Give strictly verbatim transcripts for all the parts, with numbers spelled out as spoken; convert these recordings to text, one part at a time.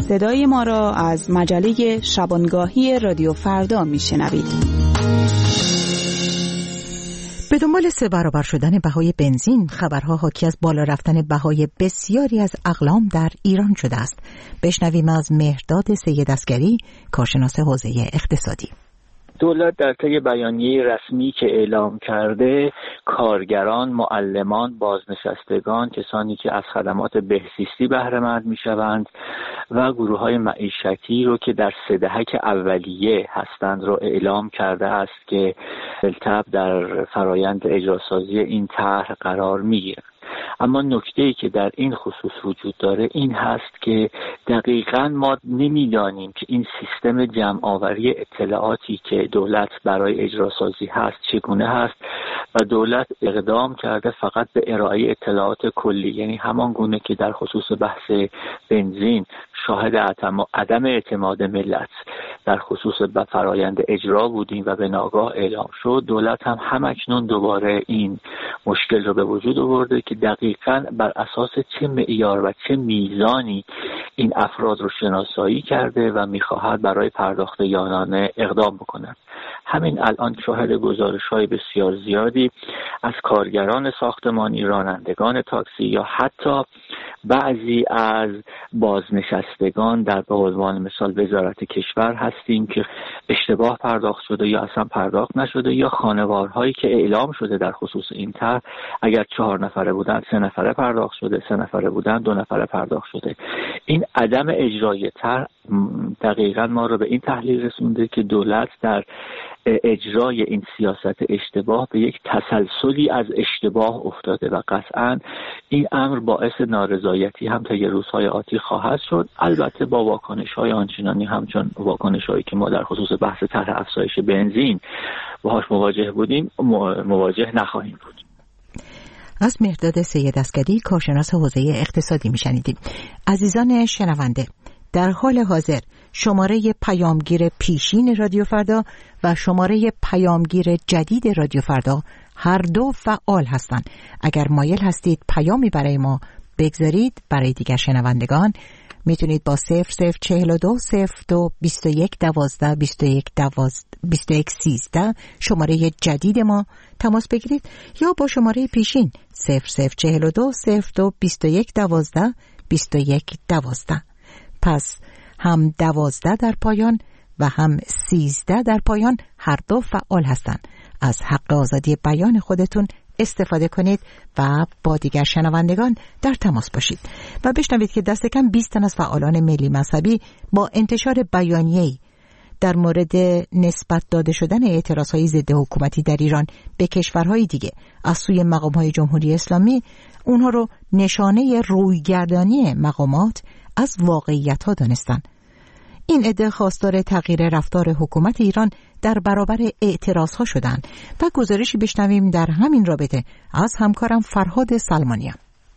صدای ما را از مجله شبانگاهی رادیو فردا میشنوید. به دنبال سه برابر شدن بهای بنزین، خبرها حاکی از بالا رفتن بهای بسیاری از اقلام در ایران شده است. بشنویم از مهرداد سید عسگری، کارشناس حوزه اقتصادی. دولت در طی بیانیه رسمی که اعلام کرده، کارگران، معلمان، بازنشستگان، کسانی که از خدمات بهزیستی بهره مند میشوند و گروه‌های معیشتی رو که در سه دهک اولیه هستند رو اعلام کرده است که بالتبع در فرایند اجراسازی این طرح قرار میگیرند. اما نکته‌ای که در این خصوص وجود داره این هست که دقیقاً ما نمی‌دانیم که این سیستم جمع‌آوری اطلاعاتی که دولت برای اجراسازی هست چگونه هست و دولت اقدام کرده فقط به ارائه اطلاعات کلی، یعنی همان گونه که در خصوص بحث بنزین شاهد عدم اعتماد ملت در خصوص به فرایند اجرا بودیم و به ناگاه اعلام شد، دولت هم همکنون دوباره این مشکل رو به وجود آورده که دقیقاً بر اساس چه معیار و چه میزانی این افراد رو شناسایی کرده و میخواهد برای پرداخت یارانه اقدام بکنند. همین الان شاهد گزارش‌های بسیار زیادی از کارگران ساختمانی، رانندگان تاکسی یا حتی بعضی از بازنشستگان در به عنوان مثال وزارت کشور هستیم که اشتباه پرداخت شده یا اصلا پرداخت نشده، یا خانوارهایی که اعلام شده در خصوص این طرح اگر چهار نفره بودن سه نفره پرداخت شده، سه نفره بودن دو نفره پرداخت شده. این عدم اجرای طرح دقیقاً ما رو به این تحلیل رسونده که دولت در اجرای این سیاست اشتباه به یک تسلسلی از اشتباه افتاده و قطعاً این امر باعث نارضایتی هم طی روزهای آتی خواهد شد، البته با واکنش‌های آنچنانی همچون واکنش‌هایی که ما در خصوص بحث طرح افزایش بنزین باهاش مواجه بودیم مواجه نخواهیم بود. از مهرداد سید عسگری، کارشناس حوزه اقتصادی میشنیدیم. عزیزان شنونده، در حال حاضر شماره پیامگیر پیشین رادیو فردا و شماره پیامگیر جدید رادیو فردا هر دو فعال هستند. اگر مایل هستید پیامی برای ما بگذارید برای دیگر شنوندگان، میتونید با صفر صفر چهل و دو صفر دو بیست و یک دوازده بیست و یک دوازده بیست و یک سیزده شماره جدید ما تماس بگیرید، یا با شماره پیشین صفر صفر چهل و دو صفر دو بیست و یک دوازده بیست و یک دوازده. پس هم دوازده در پایان و هم سیزده در پایان هر دو فعال هستند. از حق آزادی بیان خودتون استفاده کنید و با دیگر شنوندگان در تماس باشید و بشنوید که دست کم بیست تن از فعالان ملی مذهبی با انتشار بیانیه‌ای در مورد نسبت داده شدن اعتراضهای ضد حکومتی در ایران به کشورهای دیگه از سوی مقام‌های جمهوری اسلامی، اونها رو نشانه رویگردانی مقامات از واقعیت‌ها دانستن. این عده خواستار تغییر رفتار حکومت ایران در برابر اعتراضها شدند و گزارشی بشنویم در همین رابطه از همکارم فرهاد سلمانیان.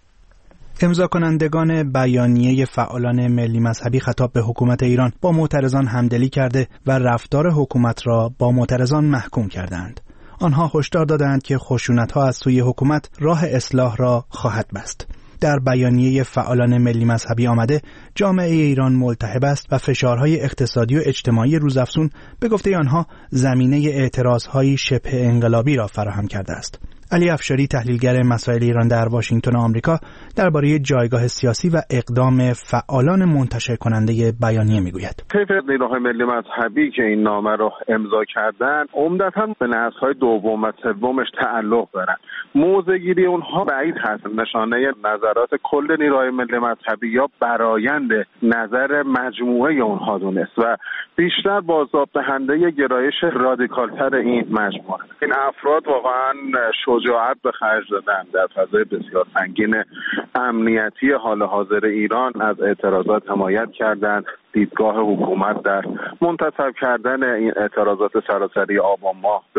امضا کنندگان بیانیه فعالان ملی مذهبی خطاب به حکومت ایران با معترضان همدلی کرده و رفتار حکومت را با معترضان محکوم کردند. آنها هشدار دادند که خشونت‌ها از سوی حکومت راه اصلاح را خواهد بست. در بیانیه فعالان ملی مذهبی آمده جامعه ایران ملتهب است و فشارهای اقتصادی و اجتماعی روزافزون به گفته آنها زمینه اعتراضهای شبه انقلابی را فراهم کرده است. علی افشاری، تحلیلگر مسائل ایران در واشنگتن آمریکا، درباره جایگاه سیاسی و اقدام فعالان منتشر کننده بیانیه میگوید. طیف نیروهای ملی مذهبی که این نامه را امضا کردن عمدتاً به نسل‌های دوم و سومش تعلق دارند. موضع‌گیری اونها بعید هست نشانه نظرات کل نیروهای ملی مذهبی یا برآیند نظر مجموعه اونها دونست و بیشتر بازتاب دهنده گرایش رادیکالتر این مجموعه. این افراد واقعاً شجاعت به خرج دادن در فضای بسیار سنگین امنیتی حال حاضر ایران، از اعتراضات حمایت کردند. دیدگاه حکومت در منتسب کردن این اعتراضات سراسری آبان ماه به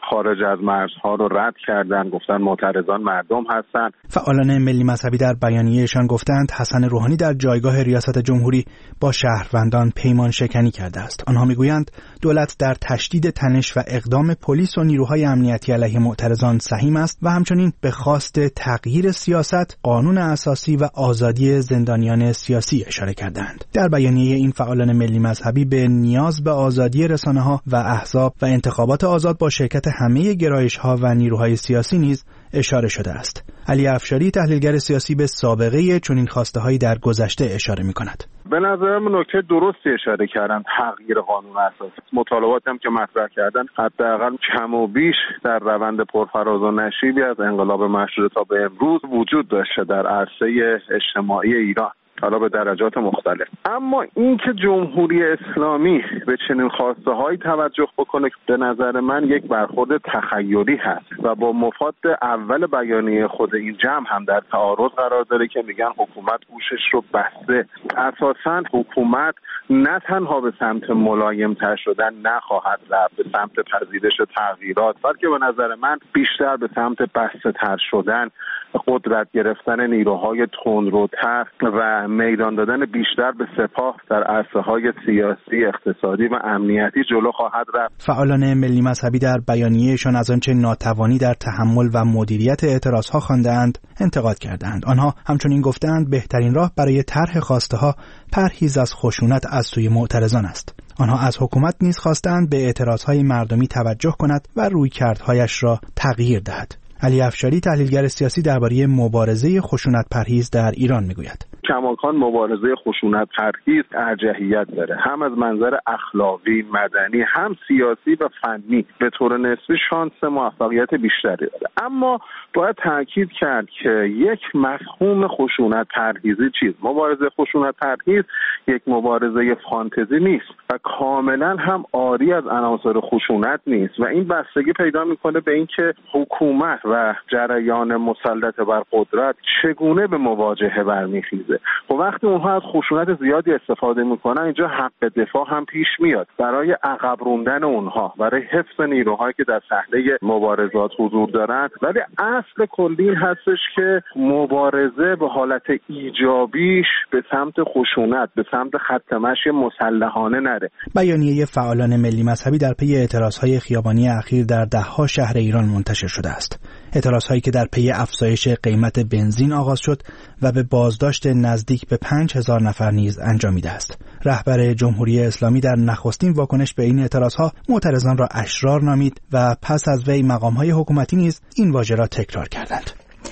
خارج از مرزها رو رد کردن، گفتن معترضان مردم هستن. فعالان ملی مذهبی در بیانیه‌شان گفتند حسن روحانی در جایگاه ریاست جمهوری با شهروندان پیمان شکنی کرده است. آنها میگویند دولت در تشدید تنش و اقدام پلیس و نیروهای امنیتی علیه معترضان سهیم است و همچنین به خواست تغییر سیاست، قانون اساسی و آزادی زندانیان سیاسی اشاره کردند. در بیانیه این فعالان ملی مذهبی به نیاز به آزادی رسانه‌ها و احزاب و انتخابات آزاد با شرکت همه گرایش‌ها و نیروهای سیاسی نیز اشاره شده است. علی افشاری تحلیلگر سیاسی به سابقه چنین خواسته‌هایی در گذشته اشاره می‌کند. به نظرم نکته درستی اشاره کردن، تغییر قانون اساسی. مطالباتی هم که مطرح کردن حداقل کم و بیش در روند پرفراز و نشیبی از انقلاب مشروطه تا به امروز وجود داشته در عرصه اجتماعی ایران، حالا به درجات مختلف. اما اینکه جمهوری اسلامی به چنین خواسته هایی توجه بکنه به نظر من یک برخورد تخیلی هست و با مفاد اول بیانیه خود این جمع هم در تعارض قرار داره که میگن حکومت گوشش رو بسته. اساساً حکومت نه تنها به سمت ملایم‌تر شدن نخواهد رفت، به سمت پذیرش تغییرات، بلکه به نظر من بیشتر به سمت بسته‌تر شدن، قدرت گرفتن نیروهای تندروتر و میدان دادن بیشتر به سپاه در عرصه‌های سیاسی، اقتصادی و امنیتی جلو خواهد رفت. فعالان ملی مذهبی در بیانیه‌شان از آنچه ناتوانی در تحمل و مدیریت اعتراضها خوانده‌اند انتقاد کردند. آنها همچنین گفتند بهترین راه برای طرح خواسته‌ها پرهیز از خشونت از سوی معترضان است. آنها از حکومت نیز خواستند به اعتراضهای مردمی توجه کند و رویکردهایش را تغییر دهد. علی افشاری تحلیلگر سیاسی درباره مبارزه خشونت پرهیز در ایران میگوید. کماکان مبارزه خشونت پرهیز ارجحیت داره، هم از منظر اخلاقی، مدنی، هم سیاسی و فنی به طور نسبی شانس موفقیت بیشتری داره. اما باید تاکید کرد که یک مفهوم خشونت پرهیزی چیست؟ مبارزه خشونت پرهیز یک مبارزه فانتزی نیست و کاملا هم عاری از عناصر خشونت نیست و این بستگی پیدا میکنه به اینکه حکومت و جریان مسلط بر قدرت چگونه به مواجهه برمیخیزه. و وقتی اونها از خشونت زیادی استفاده میکنن اینجا حق دفاع هم پیش میاد برای عقب روندن اونها، برای حفظ نیروهایی که در صحنه مبارزات حضور دارن. ولی اصل کلی این هستش که مبارزه به حالت ایجابیش به سمت خشونت، به سمت خط مشی مسلحانه نره. بیانیه فعالان ملی مذهبی در پی اعتراضهای خیابانی اخیر در ده‌ها شهر ایران منتشر شده است. اعتراضهایی که در پی افزایش قیمت بنزین آغاز شد و به بازداشت نزدیک به پنج هزار نفر نیز انجامیده است. رهبر جمهوری اسلامی در نخستین واکنش به این اعتراضها معترضان را اشرار نامید و پس از وی مقام‌های حکومتی نیز این واژه را تکرار کردند.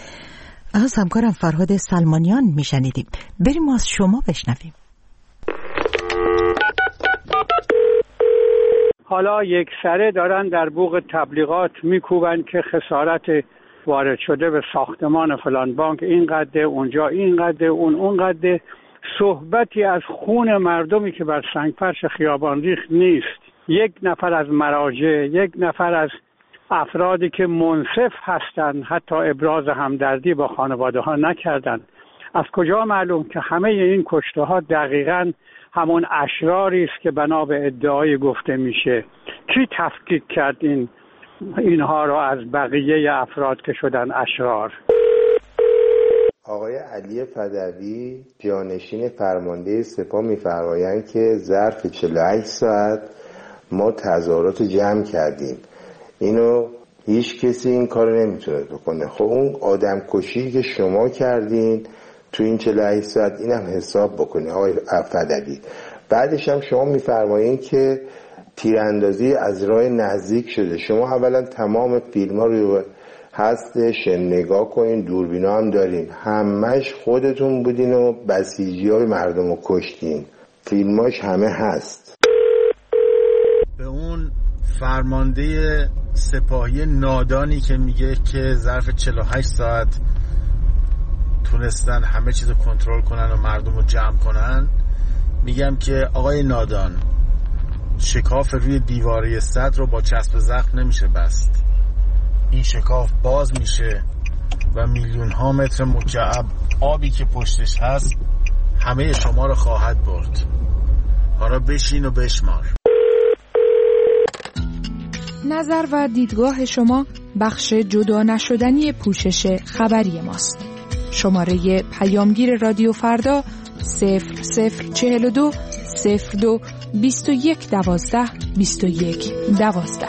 از همکارم فرهاد سلمانیان میشنیدیم. بریم از شما بشنویم. حالا یک سره دارن در بوق تبلیغات میکوبن که خسارت وارد شده به ساختمان فلان بانک اینقدر، اونجا اینقدر، اون اونقدر. صحبتی از خون مردمی که بر سنگفرش خیابان ریخت نیست. یک نفر از مراجع، یک نفر از افرادی که منصف هستند حتی ابراز همدردی با خانواده ها نکردن. از کجا معلوم که همه این کشته ها دقیقاً همون اشراری است که بنا به ادعای گفته میشه؟ کی تفکیک کرد این اینها را از بقیه افراد که شدن اشرار؟ آقای علی پدوی جانشین فرمانده سپاه می‌فرمایند که ظرف چهل و هشت ساعت ما تظاهرات جمع کردیم. اینو هیچ کسی این کارو نمیتونه بکنه. خب اون آدم کشی که شما کردین تو این چهل و هشت ساعت اینم حساب بکنه آقای پدوی. بعدش هم شما می‌فرمایید که تیراندازی از راه نزدیک شده. شما اولا تمام فیلم‌ها رو هستش نگاه کنین، دوربینا هم دارین، همش خودتون بودین و بسیجی‌های مردم رو کشتین، فیلماش همه هست. به اون فرمانده سپاهی نادانی که میگه که ظرف چهل و هشت ساعت تونستن همه چیز رو کنترل کنن و مردم رو جمع کنن، میگم که آقای نادان، شکاف روی دیواره سد رو با چسب زخم نمیشه بست. این شکاف باز میشه و میلیون ها متر مکعب آبی که پشتش هست همه شما رو خواهد برد. حالا بشین و بشمار. نظر و دیدگاه شما بخش جدا نشدنی پوشش خبری ماست. شماره پیامگیر رادیو فردا صفر صفر چهل و دو صفر دو بیست و یک دوازده بیست و یک دوازده.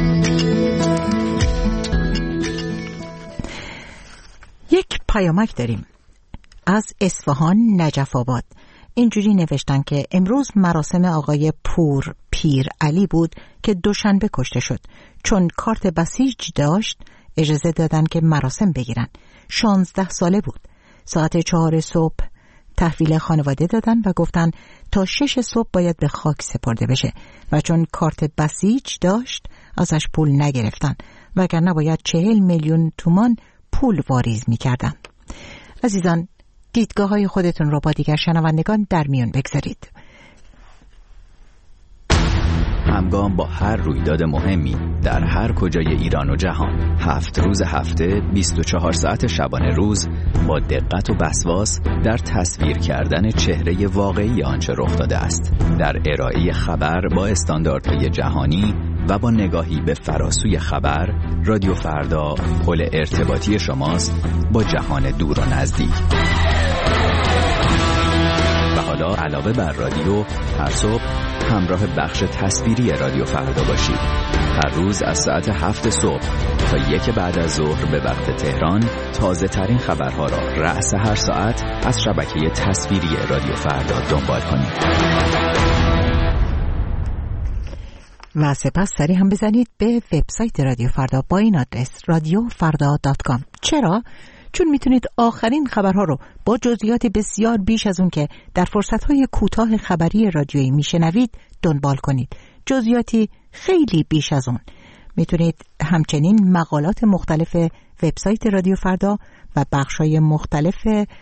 یک پیامک داریم از اصفهان نجف آباد. اینجوری نوشتن که امروز مراسم آقای پور پیر علی بود که دوشنبه کشته شد. چون کارت بسیج داشت اجازه دادن که مراسم بگیرن. شانزده ساله بود. ساعت چهار صبح تحویل خانواده دادن و گفتن تا شش صبح باید به خاک سپرده بشه و چون کارت بسیج داشت ازش پول نگرفتن وگرنه باید چهل میلیون تومان پول واریز میکردن. عزیزان، دیدگاه های خودتون رو با دیگر شنوندگان در میون بگذارید. همگام با هر رویداد مهمی در هر کجای ایران و جهان، هفت روز هفته، بیست و چهار ساعت شبانه روز، با دقت و وسواس در تصویر کردن چهره واقعی آنچه رخ داده است، در ارائه خبر با استانداردهای جهانی و با نگاهی به فراسوی خبر، رادیو فردا پل ارتباطی شماست با جهان دور و نزدیک. و حالا علاوه بر رادیو، هر صبح همراه بخش تصویری رادیو فردا باشید. هر روز از ساعت هفت صبح تا یک بعد از ظهر به وقت تهران تازه ترین خبرها را رأس هر ساعت از شبکه تصویری رادیو فردا دنبال کنید. و سپس سری هم بزنید به وبسایت رادیو فردا با این آدرس رادیو فردا دات کام. چرا؟ چون میتونید آخرین خبرها رو با جزئیات بسیار بیش از اون که در فرصتهای کوتاه خبری رادیویی میشنوید دنبال کنید. جزئیاتی خیلی بیش از اون. میتونید همچنین مقالات مختلف وبسایت رادیو فردا و بخش‌های مختلف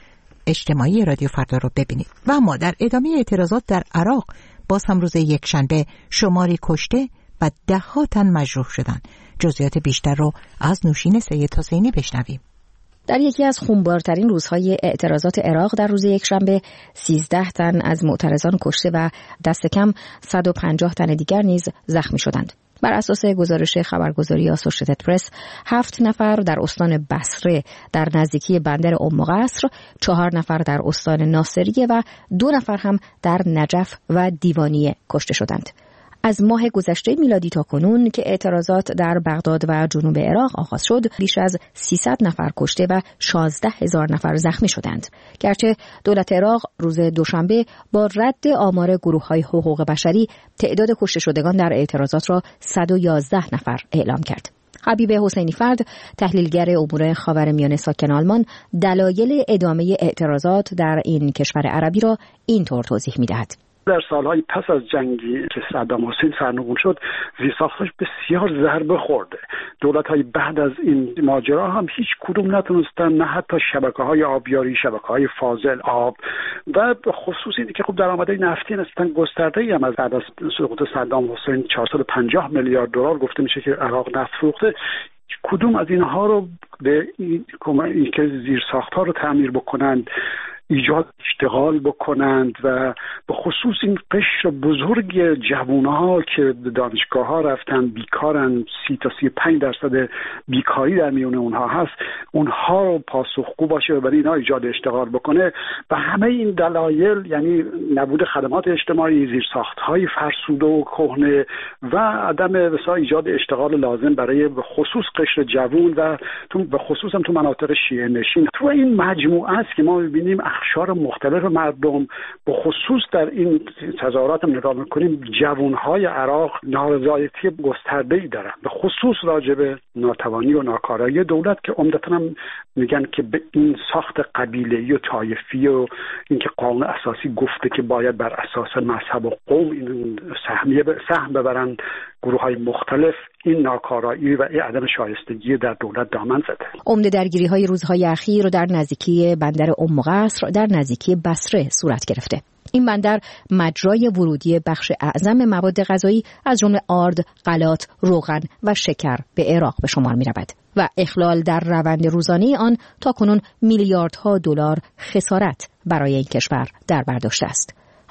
اجتماعی رادیو فردا رو ببینید. و اما در ادامه اعتراضات در عراق باز هم روز یک شنبه شماری کشته و ده ها تن مجروح شدن. جزئیات بیشتر رو از نوشین سید حسینی بشنویم. در یکی از خونبارترین روزهای اعتراضات عراق در روز یکشنبه سیزده تن از معترضان کشته و دست کم صد و پنجاه تن دیگر نیز زخمی شدند. بر اساس گزارش خبرگزاری آسوشیتد پرس، هفت نفر در استان بصره در نزدیکی بندر ام قصر، چهار نفر در استان ناصریه و دو نفر هم در نجف و دیوانیه کشته شدند. از ماه گذشته میلادی تا کنون که اعتراضات در بغداد و جنوب عراق آغاز شد، بیش از سیصد نفر کشته و شانزده هزار نفر زخمی شدند. گرچه دولت عراق روز دوشنبه با رد آمار گروه‌های حقوق بشری تعداد کشته شدگان در اعتراضات را صد و یازده نفر اعلام کرد. حبیب حسینی فرد، تحلیلگر امور خاورمیانه ساکن آلمان، دلایل ادامه اعتراضات در این کشور عربی را اینطور توضیح می‌دهد. در سالهای پس از جنگی که صدام حسین سرنگون شد، زیرساختش بسیار ضربه خورده. دولت‌های بعد از این ماجرا هم هیچ کدوم نتونستن، نه حتی شبکه‌های آبیاری، شبکه‌های فاضل آب و به خصوص اینکه که خب درآمدهای نفتی هستن گسترده‌ای هم از بعد از سقوط صدام حسین چهارصد و پنجاه میلیارد دلار گفته میشه که عراق نفت فروخته. کدوم از اینها رو به این که زیرساخت‌ها رو تعمیر بکنند، ایجاد اشتغال بکنند و به خصوص این قشر بزرگ جوانها که دانشگاه ها رفتن بیکارن، سی تا سی و پنج درصد بیکاری در میون اونها هست، اونها رو پاسخگو باشه و برای اینها ایجاد اشتغال بکنه. و همه این دلایل، یعنی نبود خدمات اجتماعی، زیرساخت های فرسوده و کهنه و عدم وسایل ایجاد اشتغال لازم برای به خصوص قشر جوان و تو به خصوص هم تو مناطق شیعه نشین، تو این مجموعه است که ما می‌بینیم اقشار مختلف مردم، به خصوص در این تظاهرات هم نگاه می‌کنیم جوانهای عراق نارضایتی گسترده‌ای دارن، به خصوص راجع به ناتوانی و ناکارایی دولت که عمدتاً هم میگن که به این ساخت قبیله‌ای و طایفی و اینکه قانون اساسی گفته که باید بر اساس مذهب و قوم این سهمیه سهم ببرن گروه‌های مختلف، این ناکارایی و این عدم شایستگی در دولت دامن زده. عمده درگیری‌های روزهای اخیر در نزدیکی بندر ام قصر در نزدیکی بصره صورت گرفته. این بندر مجرای ورودی بخش اعظم مواد غذایی از جمله آرد، غلات، روغن و شکر به عراق به شمار می‌رود و اخلال در روند روزانه آن تا کنون میلیاردها دلار خسارت برای این کشور در بر داشته است.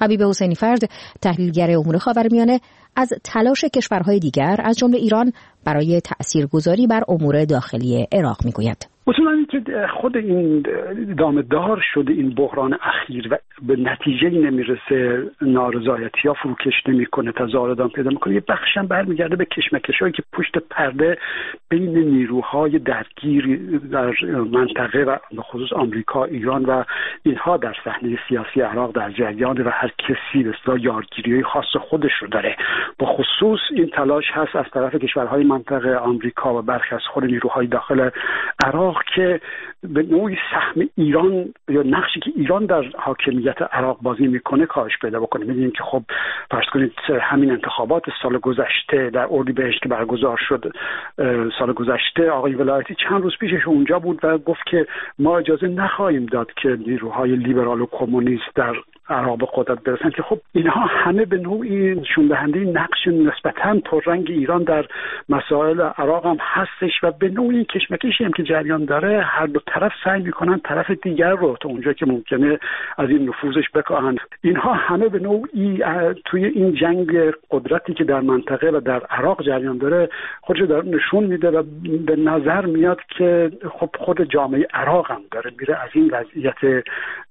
حبیب حسینی فرد، تحلیلگر امور خاورمیانه، از تلاش کشورهای دیگر از جمله ایران برای تأثیرگذاری بر امور داخلی عراق میگوید. اصولا اینکه خود این ادامه دار شده این بحران اخیر و به نتیجه نمیرسه، نارضایتی ها فروکش نمیکنه، تظاهرات پیدا میکنه، یه بخش هم برمیگرده به کشمکشایی که پشت پرده بین نیروهای درگیر در منطقه و به خصوص آمریکا، ایران و اینها در صحنه سیاسی عراق در جریان و هر کسی به اصطلاح یارگیری خاص خودش رو داره. به خصوص این تلاش هست از طرف کشورهای منطقه، آمریکا و برخی از خود نیروهای داخل عراق که به نوعی سهم ایران یا نقشی که ایران در حاکمیت عراق بازی میکنه کاهش پیدا بکنه. می‌بینیم که خب فرض کنید همین انتخابات سال گذشته در اردیبهشت که برگزار شد سال گذشته، آقای ولایتی چند روز پیشش اونجا بود و گفت که ما اجازه نخواهیم داد که نیروهای لیبرال و کمونیست در عراق به قدرت برسن، که خب اینها همه به نوعی نشون دهنده نقش نسبتاً پررنگ ایران در مسائل عراق هم هستش و به نوعی کشمکشی هم که جریان داره، هر دو طرف سعی میکنن طرف دیگر رو تا اونجا که ممکنه از این نفوذش بکاهند. اینها همه به نوعی توی این جنگ قدرتی که در منطقه و در عراق جریان داره خودش داره نشون میده و به نظر میاد که خب خود جامعه عراق هم داره میره از این وضعیت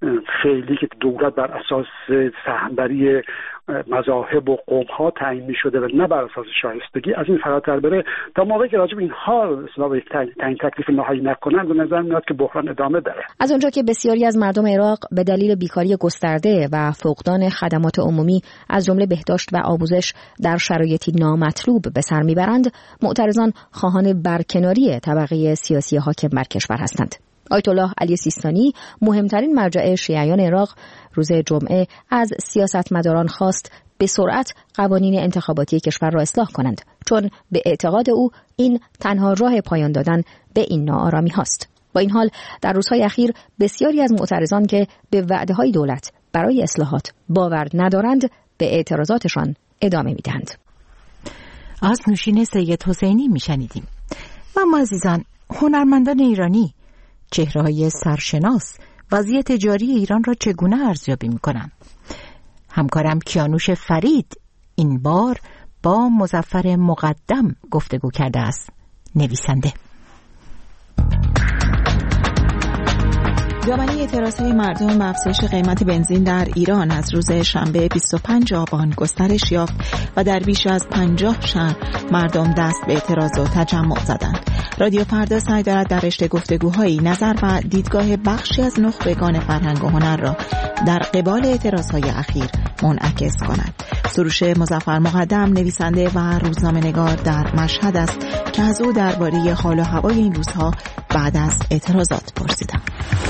فعلی که دولت بر اساس سهمبری مذاهب و قوم‌ها تعیین می‌شده و نه بر اساس شایستگی، از این فراتر بره تا موقعی که راجع به اینها اصلا یک تعیین تکلیف نهایی نکنن، به نظر میاد که بحران ادامه داره. از اونجا که بسیاری از مردم عراق به دلیل بیکاری گسترده و فقدان خدمات عمومی از جمله بهداشت و آموزش در شرایطی نامطلوب به سر میبرند، معترضان خواهان برکناری طبقه سیاسی حاکم بر کشور هستند. آیت الله علی سیستانی، مهمترین مرجع شیعیان عراق، روز جمعه از سیاستمداران خواست به سرعت قوانین انتخاباتی کشور را اصلاح کنند، چون به اعتقاد او این تنها راه پایان دادن به این ناآرامی هاست. با این حال در روزهای اخیر بسیاری از معترضان که به وعده‌های دولت برای اصلاحات باور ندارند، به اعتراضاتشان ادامه می‌دهند. از نوشین سید حسینی میشنیدیم. و ما عزیزان، هنرمندان ایرانی، چهره‌های سرشناس، وضعیت جاری ایران را چگونه ارزیابی می‌کنند؟ همکارم کیانوش فرید این بار با مظفر مقدم گفتگو کرده است. نویسنده. دامنه اعتراضهای مردم به افزایش قیمت بنزین در ایران از روز شنبه بیست و پنج آبان گسترش یافت و در بیش از پنجاه شهر مردم دست به اعتراض و تجمع زدند. رادیو فردا سعی دارد در رشته گفتگوهایی نظر و دیدگاه بخشی از نخبگان فرهنگ و هنر را در قبال اعتراضهای اخیر منعکس کند. سروش مظفر مقدم نویسنده و روزنامه‌نگار در مشهد است که از او درباره حال و هوای این روزها بعد از اعتراضات پرسیدم.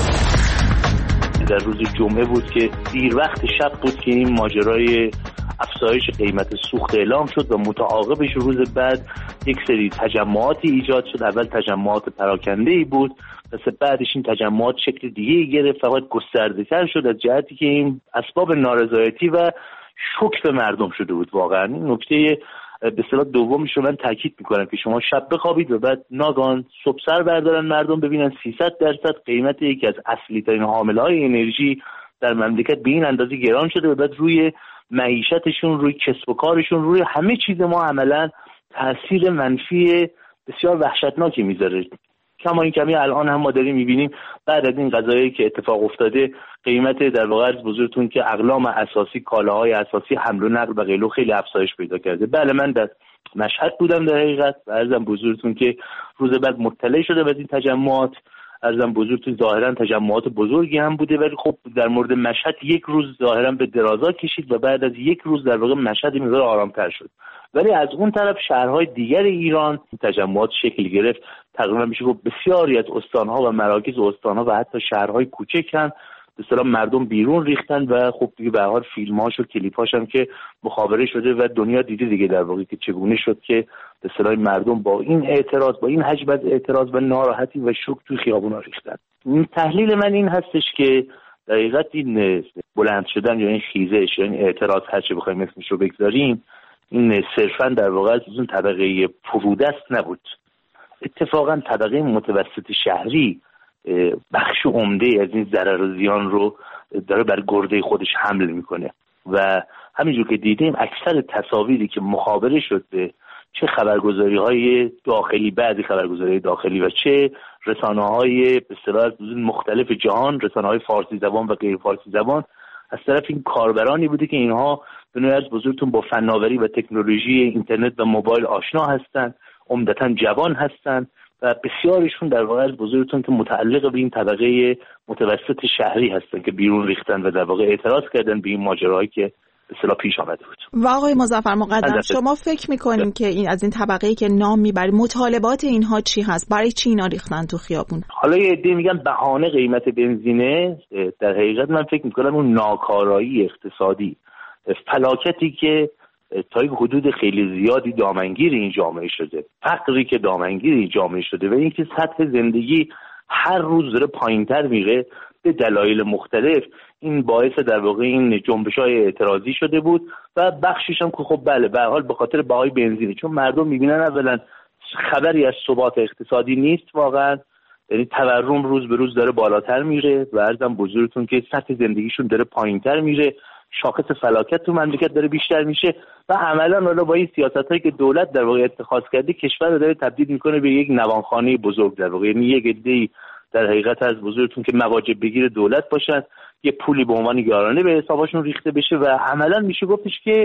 در روز جمعه بود که دیر وقت شب بود که این ماجرای افزایش قیمت سوخت اعلام شد و متعاقبش روز بعد یک سری تجمعاتی ایجاد شد. اول تجمعات پراکنده‌ای بود و بعدش این تجمعات شکل دیگه‌ای گرفت، فقط گسترده‌تر شد از جهتی که این اسباب نارضایتی و شوک به مردم شده بود. واقعا این نکته به اصطلاح دومیش رو من تاکید میکنم که شما شب بخوابید و بعد ناگهان صبح سر بردارن مردم ببینن سیصد درصد قیمت یکی از اصلی ترین حامله‌های انرژی در مملکت به این اندازه گران شده و بعد روی معیشتشون، روی کسب و کارشون، روی همه چیز ما عملاً تاثیر منفی بسیار وحشتناکی میذاره. کما این کمی الان هم ما داریم میبینیم بعد از این قضایی که اتفاق افتاده قیمت در واقع از بزرگتون که اقلام اساسی، کالاهای اساسی، حمل و نقل و غیره خیلی افزایش پیدا کرده. بله من در مشهد بودم در حقیقت و عرضم بزرگتون که روز بعد مطلع شده از این تجمعات. عرضم بزرگتون ظاهرا تجمعات بزرگی هم بوده ولی خب در مورد مشهد یک روز ظاهرا به درازا کشید و بعد از یک روز در واقع مشهد مقدار آرامتر شد. ولی از اون طرف شهرهای دیگر ایران تجمعات شکل گرفت. تقریبا میشه گفت بسیاری از استانها و مراکز استانها و حتی شهرهای کوچک هم به اصطلاح مردم بیرون ریختن و خب دیگه به هر حال فیلم‌هاش و کلیپ‌هاش هم که مخابره شده و دنیا دیده دیگه در واقع که چگونه شد که به اصطلاح مردم با این اعتراض، با این حجم از اعتراض و ناراحتی و شوک توی خیابونا ریختن. تحلیل من این هستش که در حقیقت این بلند شدن یا این خیزش یا این اعتراض هر چه بخوایم اسمش رو بگذاریم، این صرفاً در واقع از اون طبقه فرودست نبود. اتفاقاً طبقه متوسط شهری بخش عمده از این ضرر و زیان رو داره بر گرده خودش حمل میکنه. و همینجور که دیدیم اکثر تصاویری که مخابره شد به چه خبرگزاری‌های داخلی، بعضی خبرگزاری‌های داخلی و چه رسانه‌های به اصطلاح مختلف جهان، رسانه‌های فارسی زبان و غیر فارسی زبان، از طرف این کاربرانی بوده که اینها به نوعی از بزرگتون با فناوری و تکنولوژی اینترنت و موبایل آشنا هستند، عمدتاً جوان هستند و بسیارشون در واقع از بزرگتون که متعلق به این طبقه متوسط شهری هستند که بیرون ریختن و در واقع اعتراض کردن به این ماجراهایی که به اصطلاح پیش آمده بود. و آقای مظفر مقدم، شما فکر میکنین که این از این طبقه‌ای که نام میبرید مطالبات اینها چی هست؟ برای چی اینا ریختن تو خیابون؟ حالا یه عده میگن بهانه قیمت بنزینه، در حقیقت من فکر میکنم اون ناکارایی اقتصادی، فلاکتی که تا یک حدود خیلی زیادی دامنگیر این جامعه شده، فقری که دامنگیر این جامعه شده و اینکه سطح زندگی هر روز داره پایین‌تر میره به دلایل مختلف، این باعث در واقع این جنبش‌های اعتراضی شده بود و بخشیش هم که خب بله به هر حال به خاطر بهای بنزین، چون مردم میبینن اولا خبری از ثبات اقتصادی نیست واقعا، یعنی تورم روز به روز داره بالاتر میره و عرضم بزرگتون که سطح زندگیشون داره پایین‌تر میره، شاخص فلاکت تو مملکت داره بیشتر میشه و عملا حالا با این سیاستایی که دولت در واقع اتخاذ کرده کشور رو داره تبدیل میکنه به یک نوانخانه بزرگ در واقع، یعنی یک عده‌ای در حقیقت از بزرگتون که مواجب بگیر دولت باشن، یه پولی به عنوان یارانه به حسابشون ریخته بشه و عملا میشه گفتش که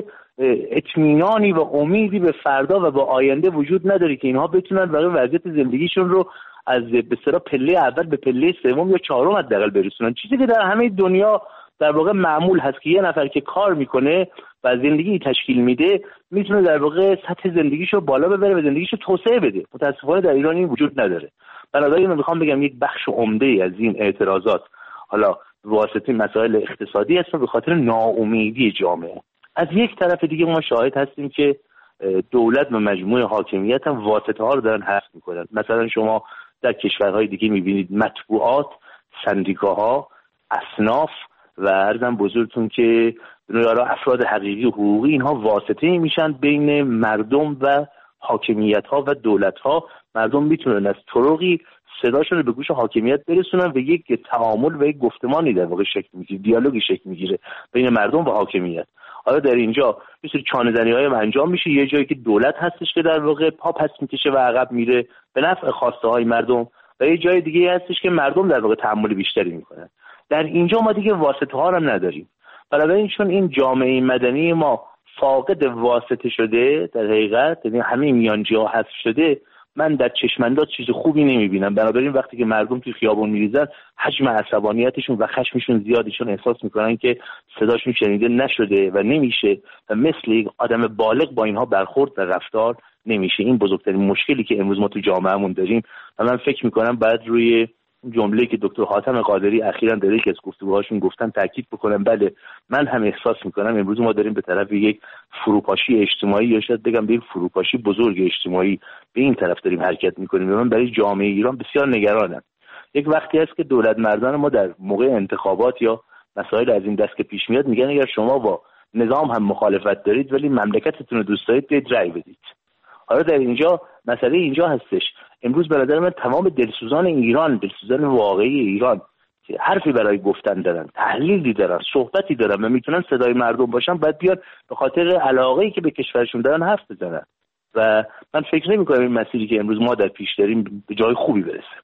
اطمینانی و امیدی به فردا و به آینده وجود نداره که اینها بتونن واقعا وضعیت زندگیشون رو از به اصطلاح پله اول به پله سوم یا چهارم حداقل برسونن، چیزی که در همه دنیا در واقع معمول هست که یه نفر که کار میکنه و زندگی تشکیل میده میتونه در واقع سطح زندگیشو بالا ببره و زندگیشو توسعه بده. متاسفانه در ایران این وجود نداره. بنابراین من میخوام بگم یک بخش عمده از این اعتراضات حالا واسطه مسائل اقتصادی هست به خاطر ناامیدی جامعه. از یک طرف دیگه ما شاهد هستیم که دولت و مجموعه حاکمیت هم واسطه ها رو دارن حذف میکنن. مثلا شما در کشورهای دیگه میبینید مطبوعات، سندیکاها، اصناف و عرضم بزرگتون که افراد حقیقی و حقوقی اینها واسطه میشن بین مردم و حاکمیت ها و دولت ها. مردم میتونن از طرقی صداشون رو به گوش حاکمیت برسونن و یک تعامل و یک گفتمانی در واقع شکل میگیره، دیالوگی شکل میگیره بین مردم و حاکمیت. حالا در اینجا یه سری چانه‌زنی‌های انجام میشه، یه جایی که دولت هستش که در واقع پا پس میکشه و عقب میره به نفع خواسته های مردم و یه جای دیگه هستش که مردم در واقع تحمل بیشتری میکنن. در اینجا ما دیگه واسطه ها هم نداریم. بنابراین چون این جامعه مدنی ما فاقد واسطه شده در حقیقت، یعنی همه میانجی‌ها حذف شده، من در چشم‌انداز چیز خوبی نمیبینم. بنابراین وقتی که مردم توی خیابون میریزن حجم عصبانیتشون و خشمشون زیادشون احساس میکنن که صداشون شنیده نشده و نمیشه و مثل یک آدم بالغ با اینها برخورد و رفتار نمیشه. این بزرگترین مشکلی که امروز ما تو جامعهمون داریم و من فکر میکنم بعد روی جمله که دکتر حاتم قادری اخیراً در یک از گفتگوهاشون گفتن تاکید بکنم. بله من هم احساس میکنم امروز ما داریم به طرف یک فروپاشی اجتماعی یا شاید بگم به یک فروپاشی بزرگ اجتماعی به این طرف داریم حرکت میکنیم. من برای جامعه ایران بسیار نگرانم. یک وقتی هست که دولت مردان ما در موقع انتخابات یا مسائل از این دست که پیش میاد میگن اگر شما با نظام هم مخالفت دارید ولی مملکتتون رو دوست دارید برید رأی بدید. حالا در اینجا مسئله اینجا هستش، امروز به نظر من تمام دلسوزان ایران، دلسوزان واقعی ایران که حرفی برای گفتن دارن، تحلیلی دارن، صحبتی دارن و میتونن صدای مردم باشن، باید بیاد به خاطر علاقه‌ای که به کشورشون دارن حرف بزنن و من فکر نمی‌کنم این مسیری که امروز ما در پیش داریم به جای خوبی برسه.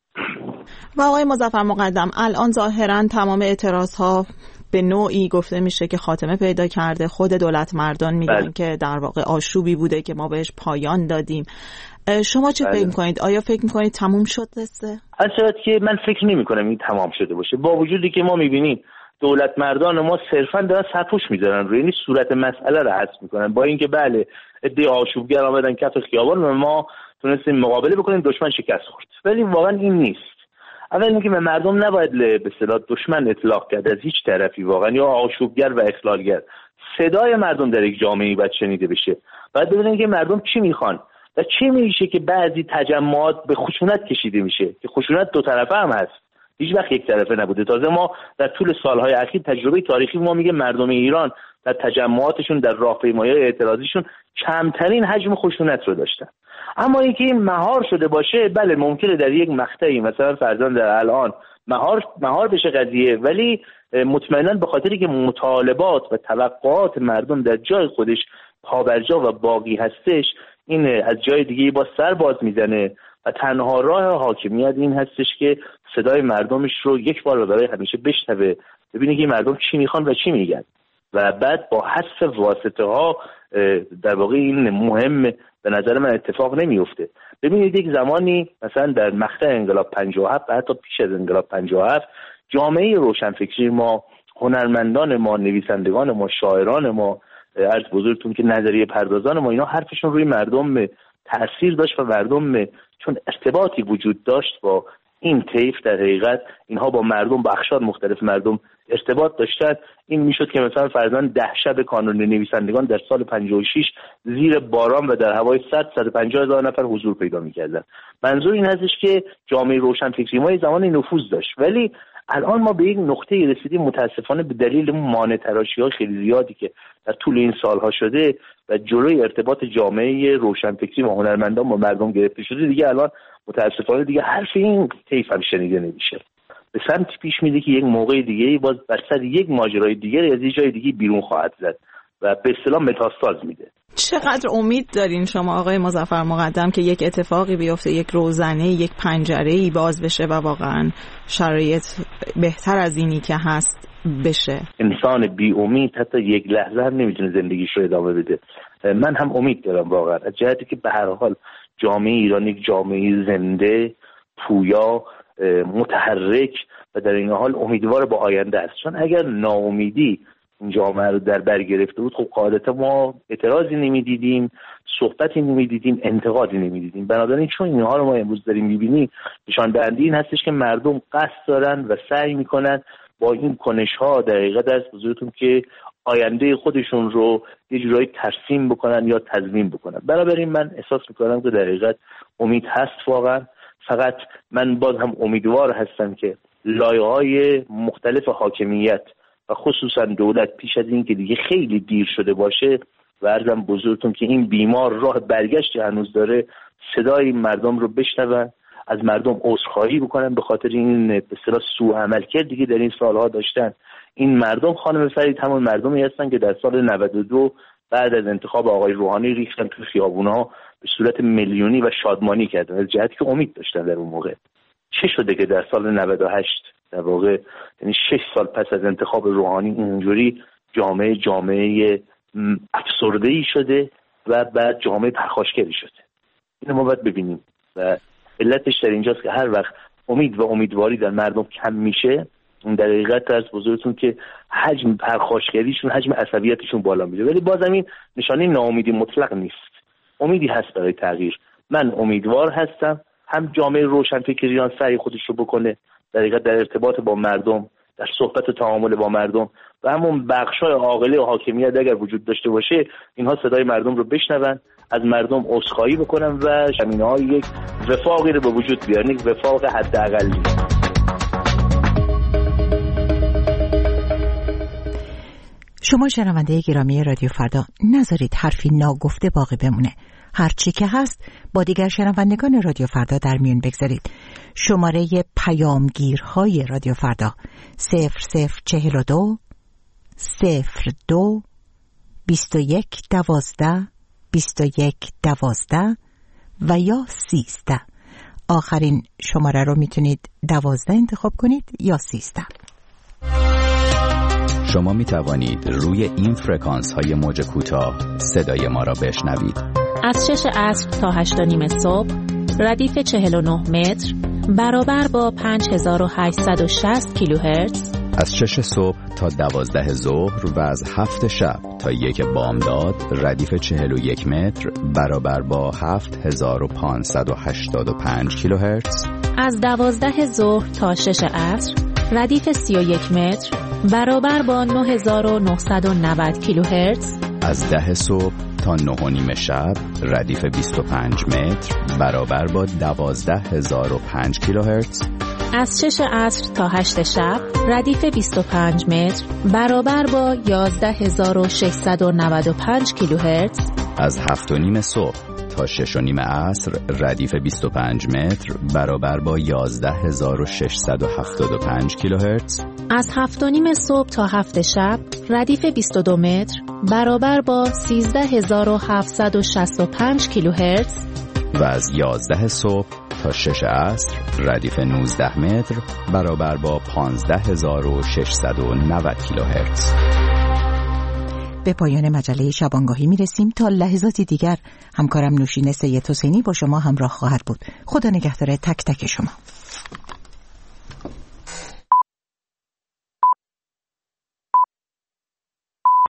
و آقای مظفر مقدم، الان ظاهراً تمام اعتراض‌ها به نوعی گفته میشه که خاتمه پیدا کرده. خود دولت مردان میگن بله. که در واقع آشوبی بوده که ما بهش پایان دادیم. شما چه بله. فکر میکنید؟ آیا فکر میکنید تموم شد قصه؟ اصلا که من فکر نمیکنم این تمام شده باشه، با وجودی که ما میبینیم دولت مردان ما صرفا دارن سرپوش میذارن روی، یعنی صورت مسئله رو حذف میکنن. با اینکه بله عده آشوبگر آمدن کف خیابان و ما تونستیم مقابله بکنیم، دشمن شکست خورد، ولی واقعا این نیست. اول اینکه به مردم نباید به اصطلاح دشمن اطلاق کرد از هیچ طرفی واقعا، یا آشوبگر و اخلالگر. صدای مردم در یک جامعه باید شنیده بشه. باید ببینن که مردم چی میخوان و چی میشه که بعضی تجمعات به خشونت کشیده میشه که خشونت دو طرفه هم هست، هیچ وقت یک طرفه نبوده. تازه ما در طول سالهای اخیر تجربه تاریخی ما میگه مردم ایران در تجمعاتشون، در راهپیمایی‌های اعتراضیشون کمترین حجم خشونت رو داشتن. اما اینکه این مهار شده باشه، بله ممکنه در یک مقطعی مثلا فرضاً در الان مهار مهار بشه قضیه، ولی مطمئنا به خاطری که مطالبات و توقعات مردم در جای خودش پابرجا و باقی هستش، این از جای دیگه با سر باز میزنه و تنها راه حاکمیت این هستش که صدای مردمش رو یک بار برای همیشه بشنوه، ببینه که مردم چی میخوان و چی میگن و بعد با حذف واسطه ها در واقع این مهم به نظر من اتفاق نمیفته. ببینید یک زمانی مثلا در مقطع انقلاب پنجاه و هفت و حتی پیش از انقلاب پنجاه و هفت جامعه روشنفکری ما، هنرمندان ما، نویسندگان ما، شاعران ما، عرض بزرگتون که نظریه پردازان ما، اینا حرفشون روی مردم تأثیر داشت و مردم چون ارتباطی وجود داشت با این طیف، در حقیقت اینها با مردم، با اقشار مختلف مردم ارتباط داشتن. این میشد که مثلا فرضاً ده شب کانون نویسندگان در سال پنجاه و شش زیر باران و در هوای صد صد و پنجاه هزار نفر حضور پیدا میکردن. منظور این هستش که جامعه روشنفکری ما زمانی نفوذ داشت، ولی الان ما به یک نقطه رسیدیم متاسفانه به دلیل مانع تراشی‌های خیلی زیادی که در طول این سالها شده و جلوی ارتباط جامعه روشنفکری و هنرمندان با مردم گرفته شده، دیگه الان متاسفانه دیگه حرف این طیف هم شنیده نمیشه. به سمتی پیش میده که یک موقع دیگه باز بر سر یک ماجرای دیگری از یه جای دیگه بیرون خواهد زد و به اصطلاح متاستاز میده. چقدر امید دارین شما آقای مظفر مقدم که یک اتفاقی بیفته، یک روزنه، یک پنجره‌ای باز بشه و واقعا شرایط بهتر از اینی که هست بشه؟ انسان بی امید حتی یک لحظه هم نمیتونه زندگیش رو ادامه بده. من هم امید دارم واقعا، از جهتی که به هر حال جامعه ایران یک جامعه زنده، پویا، متحرک و در این حال امیدوار با آینده است. چون اگر ناامیدی این جامعه رو در بر گرفته بود، خب قاعدتا ما اعتراضی نمیدیدیم، صحبتی نمیدیدیم، انتقادی نمیدیدیم. بنابراین چون اینها رو ما امروز داریم میبینیم، نشان دهنده این هستش که مردم قصد دارن و سعی میکنن با این کنش‌ها در حقیقت از بزرگتون که آینده خودشون رو یه جورایی ترسیم بکنن یا تضمین بکنن. بنابراین من احساس میکنم که در حقیقت امید هست واقعا. فقط من باز هم امیدوار هستم که لایه‌های مختلف حاکمیت و خصوصا دولت پیش از این که دیگه خیلی دیر شده باشه و عرضم بزرگتون که این بیمار راه برگشت هنوز داره، صدای مردم رو بشنون، از مردم عذرخواهی بکنن به خاطر این به اصطلاح سوء عملکرد دیگه در این سالها داشتن. این مردم خانم فرید همون مردمی هستن که در سال نود و دو بعد از انتخاب آقای روحانی ریختن تو خیابون‌ها به صورت میلیونی و شادمانی کردن، از جهتی که امید داشتن در اون موقع. چه شده که در سال نود و هشت در واقع یعنی شش سال پس از انتخاب روحانی اینجوری جامعه جامعه افسرده‌ای شده و بعد جامعه پرخاشگری شده؟ اینو ما باید ببینیم و علتش در اینجاست که هر وقت امید و امیدواری در مردم کم میشه، اون در حقیقت از بزرگتون که حجم پرخاشگریشون، حجم عصبیتشون بالا میره. ولی بازم این نشانه ناامیدی مطلق نیست، امیدی هست برای تغییر. من امیدوار هستم هم جامعه روشنفکریان سعی خودش رو بکنه در حقیقت در ارتباط با مردم، در صحبت و تعامل با مردم و همون بخشای عاقله و حاکمیت اگر وجود داشته باشه، اینها صدای مردم رو بشنون، از مردم عذرخواهی بکنن و زمینه‌های یک وفاقی رو به وجود بیارن، یک وفاق حداقلی. شما شنونده گرامی رادیو فردا، نذارید حرفی ناگفته باقی بمونه. هر چی که هست با دیگر شنوندگان رادیو فردا در میون بگذارید. شماره پیامگیرهای رادیو فردا صفر صفر چهل و دو صفر دو بیست و یک دوازده بیست و یک دوازده و یا سیزده. آخرین شماره رو میتونید دوازده انتخاب کنید یا سیزده. شما می توانید روی این فرکانس های موج کوتاه صدای ما را بشنوید. از شش عصر تا هشت و نیم صبح ردیف چهل و نه متر برابر با پنج هزار و هشتصد و شصت کیلوهرتز. از شش صبح تا دوازده ظهر و از هفت شب تا یک بامداد ردیف چهل و یک متر برابر با هفت هزار و پانصد و هشتاد و پنج کیلوهرتز. از دوازده ظهر تا شش عصر ردیف سی و یک متر برابر با نه هزار و نهصد و نود کیلوهرتز. از ده صبح تا نه و نیم شب ردیف بیست و پنج متر برابر با دوازده هزار و پنج کیلوهرتز. از شش عصر تا هشت شب ردیف بیست و پنج متر برابر با یازده هزار و ششصد و نود و پنج کیلوهرتز. از هفت و نیم صبح تا تا شش و نیم عصر ردیف بیست و پنج متر برابر با یازده هزار و ششصد و هفتاد و پنج کیلوهرتز. از هفت و نیم صبح تا هفت شب ردیف بیست و دو متر برابر با سیزده هزار و هفتصد و شصت و پنج کیلوهرتز و از یازده صبح تا شش عصر ردیف نوزده متر برابر با پانزده هزار و ششصد و نود کیلوهرتز. به پایان مجله شبانگاهی می رسیم. تا لحظاتی دیگر همکارم نوشین سید حسینی با شما همراه خواهد بود. خدا نگهدار تک تک شما.